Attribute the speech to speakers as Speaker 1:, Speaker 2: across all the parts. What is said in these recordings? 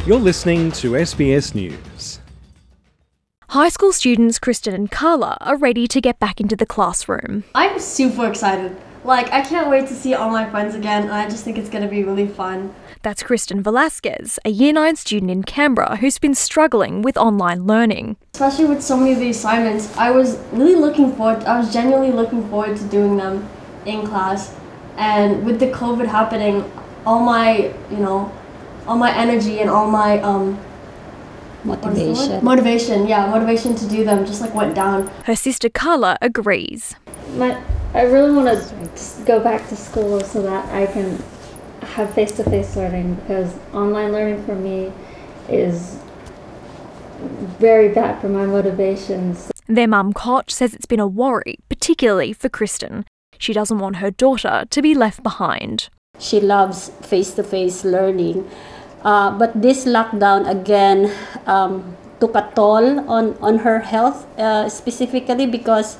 Speaker 1: You're listening to SBS News.
Speaker 2: High school students Kristen and Carla are ready to get back into the classroom.
Speaker 3: I'm super excited. I can't wait to see all my friends again, and I just think it's going to be really fun.
Speaker 2: That's Kristen Velasquez, a Year 9 student in Canberra who's been struggling with online learning.
Speaker 3: Especially with so many of the assignments, I was genuinely looking forward to doing them in class. And with the COVID happening, all my energy and all my motivation to do them just went down.
Speaker 2: Her sister Carla agrees.
Speaker 4: I really want to go back to school so that I can have face-to-face learning, because online learning for me is very bad for my motivations.
Speaker 2: Their mum Koch says it's been a worry, particularly for Kristen. She doesn't want her daughter to be left behind.
Speaker 5: She loves face-to-face learning, but this lockdown again took a toll on her health, specifically because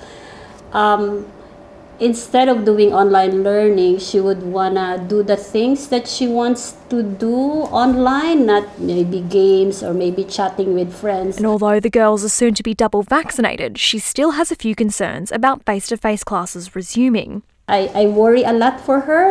Speaker 5: instead of doing online learning, she would wanna do the things that she wants to do online, not maybe games or maybe chatting with friends.
Speaker 2: And although the girls are soon to be double vaccinated, she still has a few concerns about face-to-face classes resuming.
Speaker 5: I worry a lot for her.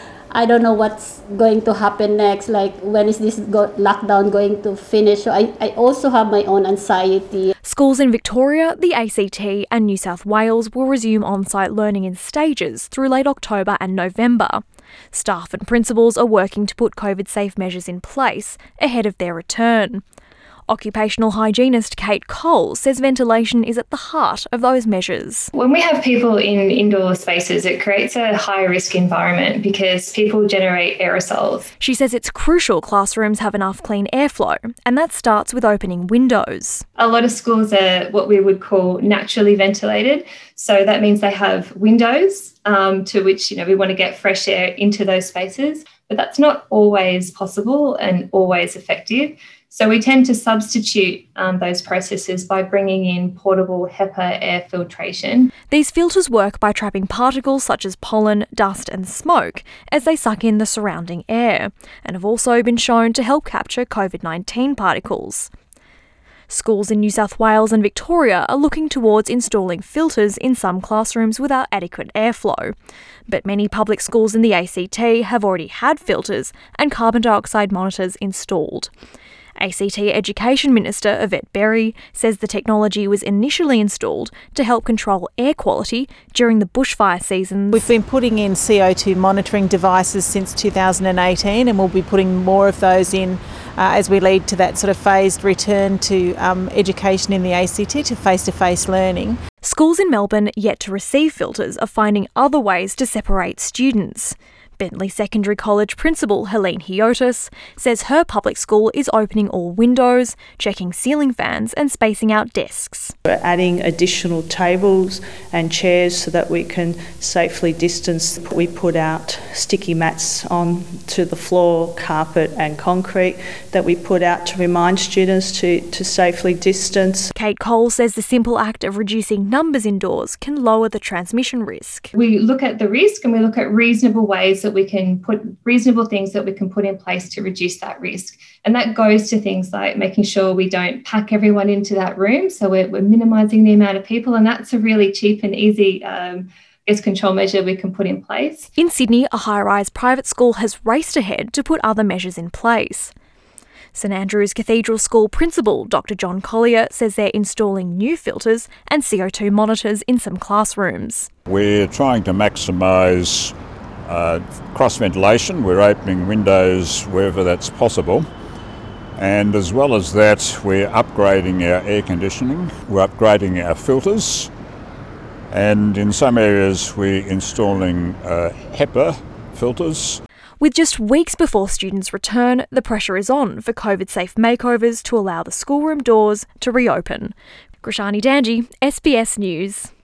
Speaker 5: I don't know what's going to happen next. When is this lockdown going to finish? So I also have my own anxiety.
Speaker 2: Schools in Victoria, the ACT and New South Wales will resume on-site learning in stages through late October and November. Staff and principals are working to put COVID-safe measures in place ahead of their return. Occupational hygienist Kate Cole says ventilation is at the heart of those measures.
Speaker 6: When we have people in indoor spaces, it creates a high-risk environment because people generate aerosols.
Speaker 2: She says it's crucial classrooms have enough clean airflow, and that starts with opening windows.
Speaker 6: A lot of schools are what we would call naturally ventilated. So that means they have windows to which we want to get fresh air into those spaces. But that's not always possible and always effective. So we tend to substitute those processes by bringing in portable HEPA air filtration.
Speaker 2: These filters work by trapping particles such as pollen, dust and smoke as they suck in the surrounding air, and have also been shown to help capture COVID-19 particles. Schools in New South Wales and Victoria are looking towards installing filters in some classrooms without adequate airflow. But many public schools in the ACT have already had filters and carbon dioxide monitors installed. ACT Education Minister Yvette Berry says the technology was initially installed to help control air quality during the bushfire season.
Speaker 7: We've been putting in CO2 monitoring devices since 2018, and we'll be putting more of those in as we lead to that sort of phased return to education in the ACT, to face-to-face learning.
Speaker 2: Schools in Melbourne yet to receive filters are finding other ways to separate students. Bentley Secondary College principal Helene Hiotis says her public school is opening all windows, checking ceiling fans and spacing out desks.
Speaker 8: We're adding additional tables and chairs so that we can safely distance. We put out sticky mats onto the floor, carpet and concrete that we put out to remind students to safely distance.
Speaker 2: Kate Cole says the simple act of reducing numbers indoors can lower the transmission risk.
Speaker 6: We look at the risk and we look at reasonable ways that we can put things that we can put in place to reduce that risk. And that goes to things like making sure we don't pack everyone into that room. So we're minimising the amount of people, and that's a really cheap and easy control measure we can put in place.
Speaker 2: In Sydney, a high-rise private school has raced ahead to put other measures in place. St Andrew's Cathedral School principal Dr John Collier says they're installing new filters and CO2 monitors in some classrooms.
Speaker 9: We're trying to maximise cross-ventilation. We're opening windows wherever that's possible. And as well as that, we're upgrading our air conditioning, we're upgrading our filters, and in some areas we're installing HEPA filters.
Speaker 2: With just weeks before students return, the pressure is on for COVID-safe makeovers to allow the schoolroom doors to reopen. Grishani Danji, SBS News.